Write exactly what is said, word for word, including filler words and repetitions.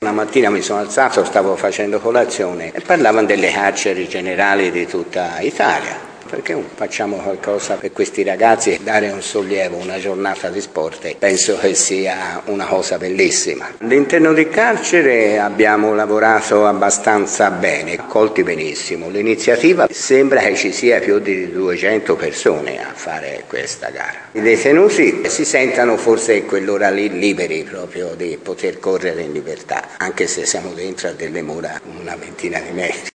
Una mattina mi sono alzato, stavo facendo colazione e parlavano delle carceri generali di tutta Italia. Perché non facciamo qualcosa per questi ragazzi e dare un sollievo, una giornata di sport? Penso che sia una cosa bellissima. All'interno del carcere abbiamo lavorato abbastanza bene, accolti benissimo. L'iniziativa sembra che ci sia più di duecento persone a fare questa gara. I detenuti si sentano forse in quell'ora lì liberi proprio di poter correre in libertà, anche se siamo dentro a delle mura una ventina di metri.